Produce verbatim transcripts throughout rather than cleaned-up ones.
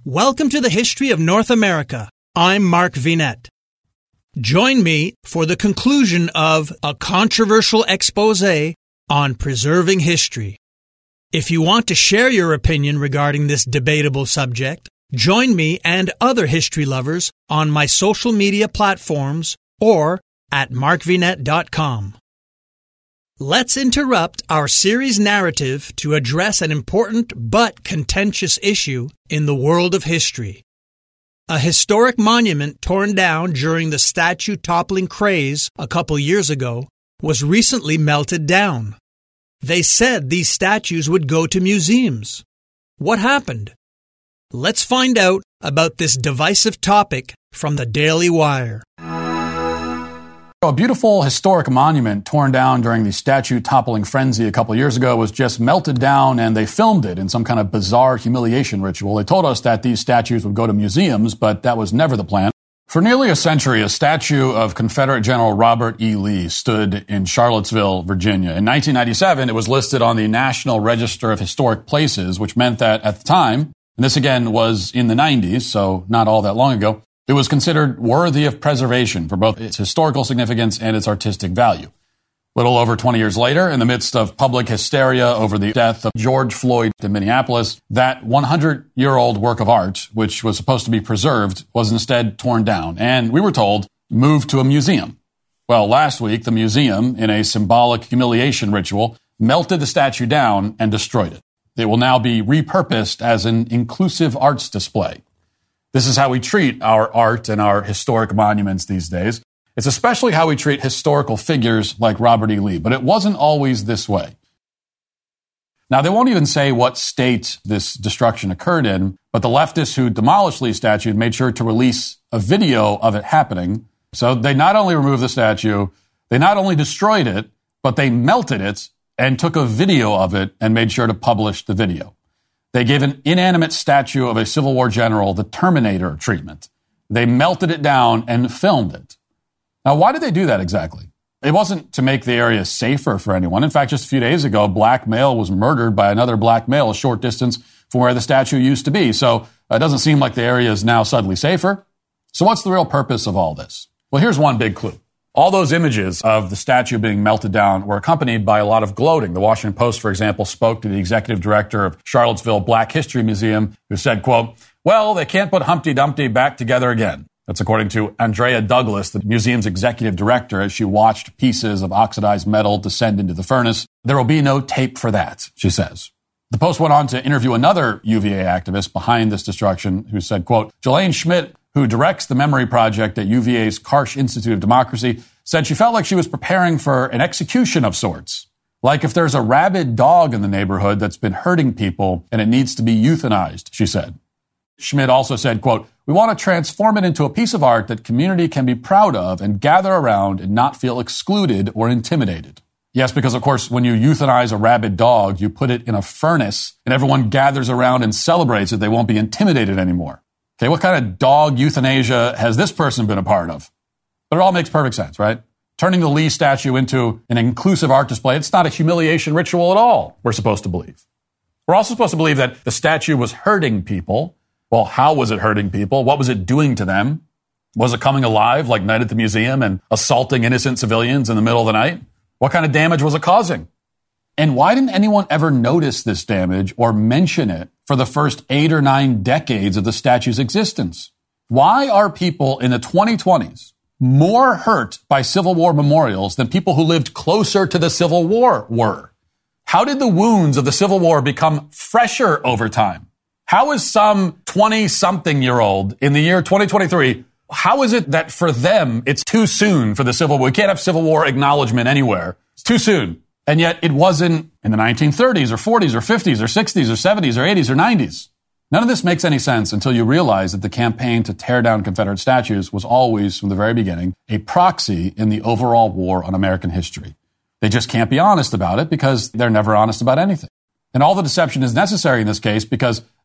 Welcome to the History of North America. I'm Mark Vinet. Join me for the conclusion of a controversial exposé on preserving history. If you want to share your opinion regarding this debatable subject, join me and other history lovers on my social media platforms or at mark vinet dot com. Let's interrupt our series narrative to address an important but contentious issue in the world of history. A historic monument torn down during the statue toppling craze a couple years ago was recently melted down. They said these statues would go to museums. What happened? Let's find out about this divisive topic from the Daily Wire. A beautiful historic monument torn down during the statue toppling frenzy a couple years ago was just melted down, and they filmed it in some kind of bizarre humiliation ritual. They told us that these statues would go to museums, but that was never the plan. For nearly a century, a statue of Confederate General Robert E. Lee stood in Charlottesville, Virginia. In nineteen ninety-seven, it was listed on the National Register of Historic Places, which meant that at the time, and this again was in the nineties, so not all that long ago, it was considered worthy of preservation for both its historical significance and its artistic value. Little over twenty years later, in the midst of public hysteria over the death of George Floyd in Minneapolis, that hundred-year-old work of art, which was supposed to be preserved, was instead torn down and, we were told, moved to a museum. Well, last week, the museum, in a symbolic humiliation ritual, melted the statue down and destroyed it. It will now be repurposed as an inclusive arts display. This is how we treat our art and our historic monuments these days. It's especially how we treat historical figures like Robert E. Lee, but it wasn't always this way. Now, they won't even say what state this destruction occurred in, but the leftists who demolished Lee's statue made sure to release a video of it happening. So they not only removed the statue, they not only destroyed it, but they melted it and took a video of it and made sure to publish the video. They gave an inanimate statue of a Civil War general the Terminator treatment. They melted it down and filmed it. Now, why did they do that exactly? It wasn't to make the area safer for anyone. In fact, just a few days ago, a black male was murdered by another black male a short distance from where the statue used to be. So it doesn't seem like the area is now suddenly safer. So what's the real purpose of all this? Well, here's one big clue. All those images of the statue being melted down were accompanied by a lot of gloating. The Washington Post, for example, spoke to the executive director of Charlottesville Black History Museum, who said, quote, "Well, they can't put Humpty Dumpty back together again." That's according to Andrea Douglas, the museum's executive director, as she watched pieces of oxidized metal descend into the furnace. "There will be no tape for that," she says. The Post went on to interview another U V A activist behind this destruction who said, quote, "Jelaine Schmidt, who directs the memory project at U V A's Karsh Institute of Democracy, said she felt like she was preparing for an execution of sorts. Like if there's a rabid dog in the neighborhood that's been hurting people and it needs to be euthanized," she said. Schmidt also said, quote, "We want to transform it into a piece of art that community can be proud of and gather around and not feel excluded or intimidated." Yes, because of course, when you euthanize a rabid dog, you put it in a furnace and everyone gathers around and celebrates it. They won't be intimidated anymore. Okay, what kind of dog euthanasia has this person been a part of? But it all makes perfect sense, right? Turning the Lee statue into an inclusive art display, it's not a humiliation ritual at all, we're supposed to believe. We're also supposed to believe that the statue was hurting people. Well, how was it hurting people? What was it doing to them? Was it coming alive like Night at the Museum and assaulting innocent civilians in the middle of the night? What kind of damage was it causing? And why didn't anyone ever notice this damage or mention it for the first eight or nine decades of the statue's existence? Why are people in the twenty twenties more hurt by Civil War memorials than people who lived closer to the Civil War were? How did the wounds of the Civil War become fresher over time? How is some twenty-something-year-old in the year twenty twenty-three, how is it that for them it's too soon for the Civil War? We can't have Civil War acknowledgement anywhere. It's too soon. And yet it wasn't in the nineteen thirties or forties or fifties or sixties or seventies or eighties or nineties. None of this makes any sense until you realize that the campaign to tear down Confederate statues was always, from the very beginning, a proxy in the overall war on American history. They just can't be honest about it because they're never honest about anything. And all the deception is necessary in this case because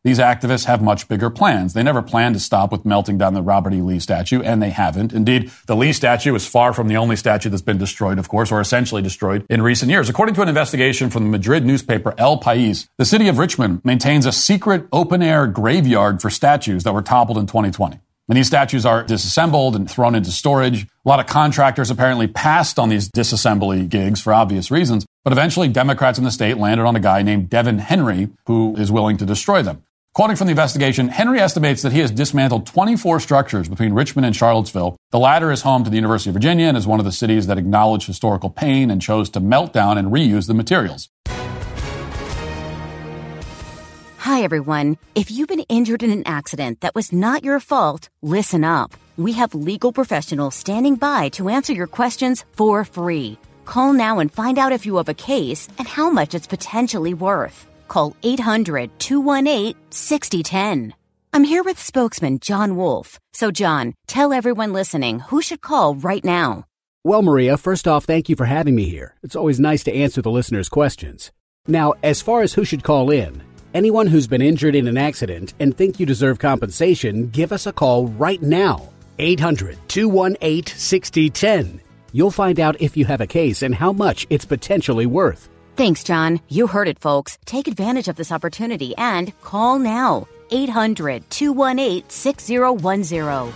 these activists have much bigger plans. They never planned to stop with melting down the Robert E. Lee statue, and they haven't. Indeed, the Lee statue is far from the only statue that's been destroyed, of course, or essentially destroyed in recent years. According to an investigation from the Madrid newspaper El País, the city of Richmond maintains a secret open-air graveyard for statues that were toppled in twenty twenty. And these statues are disassembled and thrown into storage. A lot of contractors apparently passed on these disassembly gigs for obvious reasons, but eventually Democrats in the state landed on a guy named Devin Henry who is willing to destroy them. Quoting from the investigation, Henry estimates that he has dismantled twenty-four structures between Richmond and Charlottesville. The latter is home to the University of Virginia and is one of the cities that acknowledged historical pain and chose to melt down and reuse the materials. Hi, everyone. If you've been injured in an accident that was not your fault, listen up. We have legal professionals standing by to answer your questions for free. Call now and find out if you have a case and how much it's potentially worth. Call eight hundred, two one eight, six zero one zero. I'm here with spokesman John Wolf. So, John, tell everyone listening who should call right now. Well, Maria, first off, thank you for having me here. It's always nice to answer the listeners' questions. Now, as far as who should call in, anyone who's been injured in an accident and think you deserve compensation, give us a call right now. eight hundred, two one eight, six zero one zero. You'll find out if you have a case and how much it's potentially worth. Thanks, John. You heard it, folks. Take advantage of this opportunity and call now. eight hundred, two one eight, six zero one zero.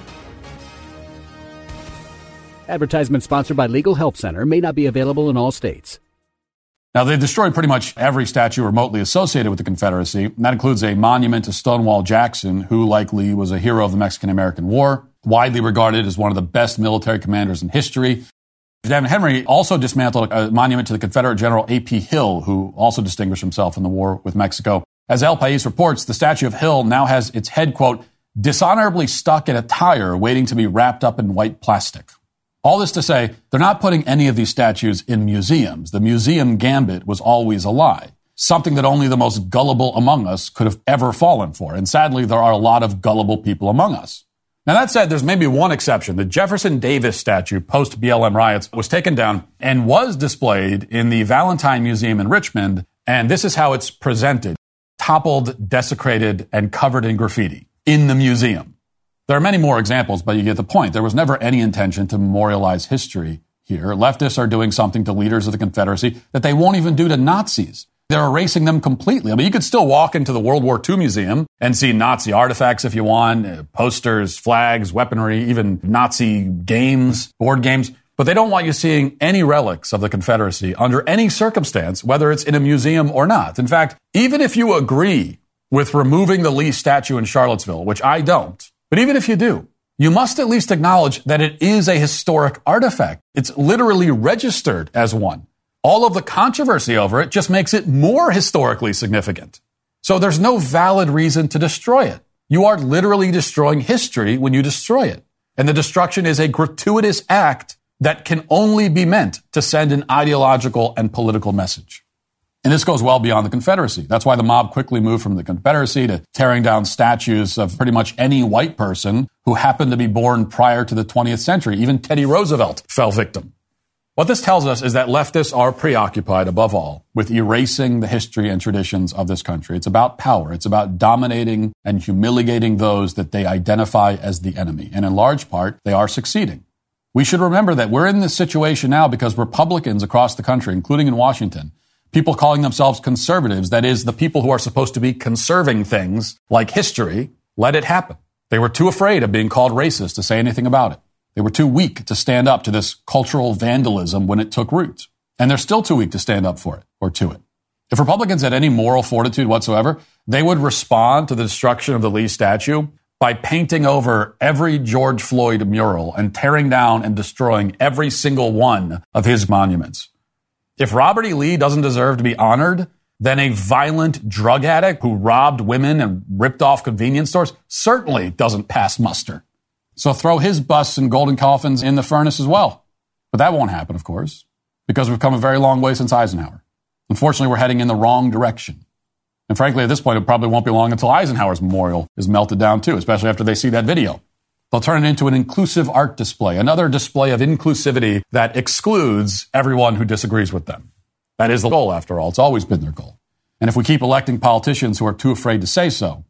Advertisement sponsored by Legal Help Center. May not be available in all states. Now, they destroyed pretty much every statue remotely associated with the Confederacy. And that includes a monument to Stonewall Jackson, who likely was a hero of the Mexican-American War, widely regarded as one of the best military commanders in history. Devin Henry also dismantled a monument to the Confederate General A P Hill, who also distinguished himself in the war with Mexico. As El País reports, the statue of Hill now has its head, quote, dishonorably stuck in a tire waiting to be wrapped up in white plastic. All this to say, they're not putting any of these statues in museums. The museum gambit was always a lie, something that only the most gullible among us could have ever fallen for. And sadly, there are a lot of gullible people among us. Now, that said, there's maybe one exception. The Jefferson Davis statue post-B L M riots was taken down and was displayed in the Valentine Museum in Richmond. And this is how it's presented: toppled, desecrated, and covered in graffiti in the museum. There are many more examples, but you get the point. There was never any intention to memorialize history here. Leftists are doing something to leaders of the Confederacy that they won't even do to Nazis. They're erasing them completely. I mean, you could still walk into the World War Two museum and see Nazi artifacts if you want, uh, posters, flags, weaponry, even Nazi games, board games. But they don't want you seeing any relics of the Confederacy under any circumstance, whether it's in a museum or not. In fact, even if you agree with removing the Lee statue in Charlottesville, which I don't, but even if you do, you must at least acknowledge that it is a historic artifact. It's literally registered as one. All of the controversy over it just makes it more historically significant. So there's no valid reason to destroy it. You are literally destroying history when you destroy it. And the destruction is a gratuitous act that can only be meant to send an ideological and political message. And this goes well beyond the Confederacy. That's why the mob quickly moved from the Confederacy to tearing down statues of pretty much any white person who happened to be born prior to the twentieth century. Even Teddy Roosevelt fell victim. What this tells us is that leftists are preoccupied, above all, with erasing the history and traditions of this country. It's about power. It's about dominating and humiliating those that they identify as the enemy. And in large part, they are succeeding. We should remember that we're in this situation now because Republicans across the country, including in Washington, people calling themselves conservatives, that is, the people who are supposed to be conserving things like history, let it happen. They were too afraid of being called racist to say anything about it. They were too weak to stand up to this cultural vandalism when it took root. And they're still too weak to stand up for it or to it. If Republicans had any moral fortitude whatsoever, they would respond to the destruction of the Lee statue by painting over every George Floyd mural and tearing down and destroying every single one of his monuments. If Robert E. Lee doesn't deserve to be honored, then a violent drug addict who robbed women and ripped off convenience stores certainly doesn't pass muster. So throw his busts and golden coffins in the furnace as well. But that won't happen, of course, because we've come a very long way since Eisenhower. Unfortunately, we're heading in the wrong direction. And frankly, at this point, it probably won't be long until Eisenhower's memorial is melted down too, especially after they see that video. They'll turn it into an inclusive art display, another display of inclusivity that excludes everyone who disagrees with them. That is the goal, after all. It's always been their goal. And if we keep electing politicians who are too afraid to say so,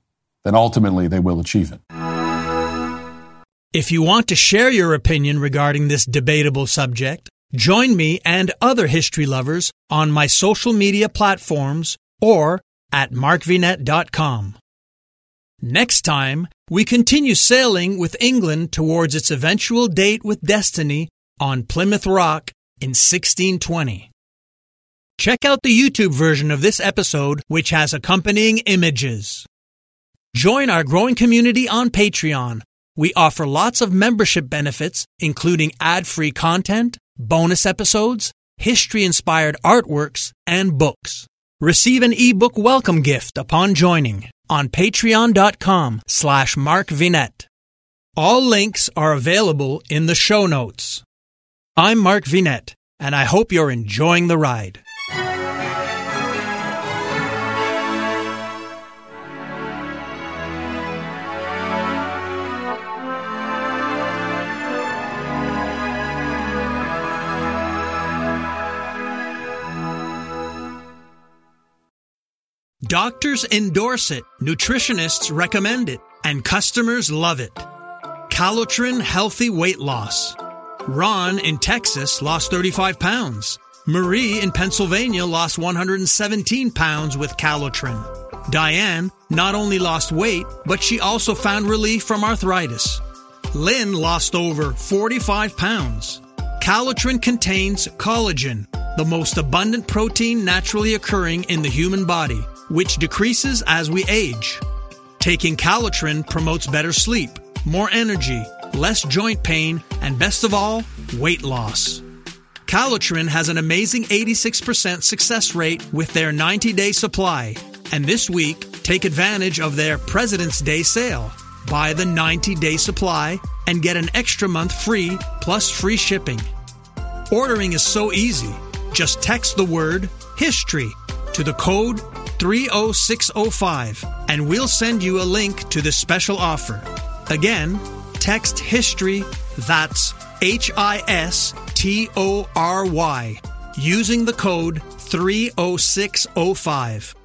then ultimately they will achieve it. If you want to share your opinion regarding this debatable subject, join me and other history lovers on my social media platforms or at mark vinet dot com. Next time, we continue sailing with England towards its eventual date with destiny on Plymouth Rock in sixteen twenty. Check out the YouTube version of this episode, which has accompanying images. Join our growing community on Patreon. We offer lots of membership benefits, including ad-free content, bonus episodes, history-inspired artworks, and books. Receive an ebook welcome gift upon joining on patreon.com slash markvinet. All links are available in the show notes. I'm Mark Vinet, and I hope you're enjoying the ride. Doctors endorse it, nutritionists recommend it, and customers love it. Calotren Healthy Weight Loss. Ron in Texas lost thirty-five pounds. Marie in Pennsylvania lost one hundred seventeen pounds with Calotren. Diane not only lost weight, but she also found relief from arthritis. Lynn lost over forty-five pounds. Calotren contains collagen, the most abundant protein naturally occurring in the human body, which decreases as we age. Taking Calotren promotes better sleep, more energy, less joint pain, and best of all, weight loss. Calotren has an amazing eighty-six percent success rate with their ninety-day supply. And this week, take advantage of their President's Day sale. Buy the ninety-day supply and get an extra month free plus free shipping. Ordering is so easy. Just text the word HISTORY to the code three oh six oh five and we'll send you a link to this special offer. Again, text HISTORY, that's H I S T O R Y, using the code three oh six oh five.